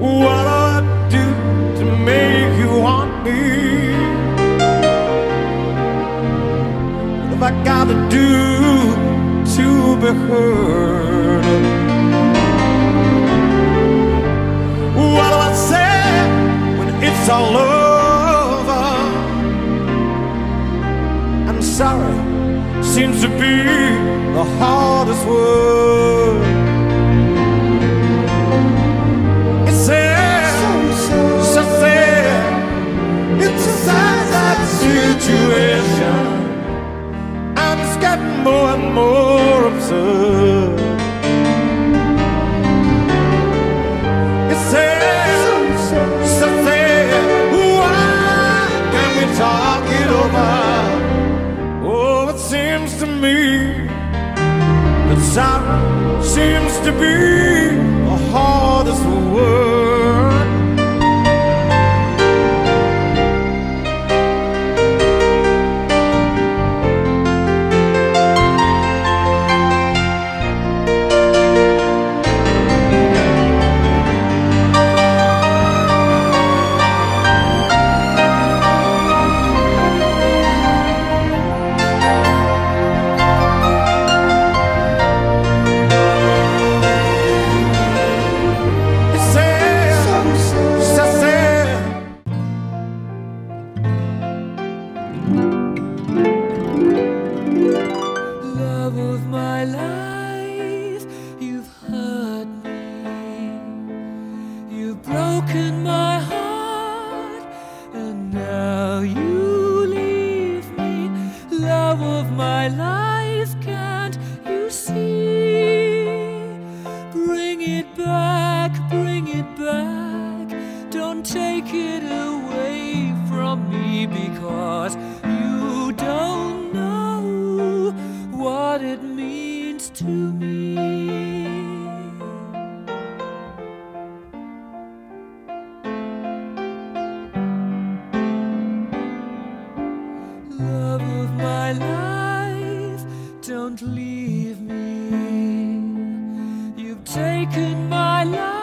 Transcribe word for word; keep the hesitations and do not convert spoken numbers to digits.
What do I do to make you want me? What have I got to do to be heard? What do I say when it's all over? I'm sorry seems to be the hardest word. It's sad, so sad. It's a sad, sad situation, and it's getting more and more absurd. It's sad, so sad. Why can't we talk it over? Oh, it seems to me that sorrow seems to be the hardest word. Of my life, you've hurt me, you've broken my heart, and now you leave me. Love of my life, can't you see? Bring it back, bring it back, don't take it away from me, because you don't know what it means to me. Love of my life, don't leave me. You've taken my life.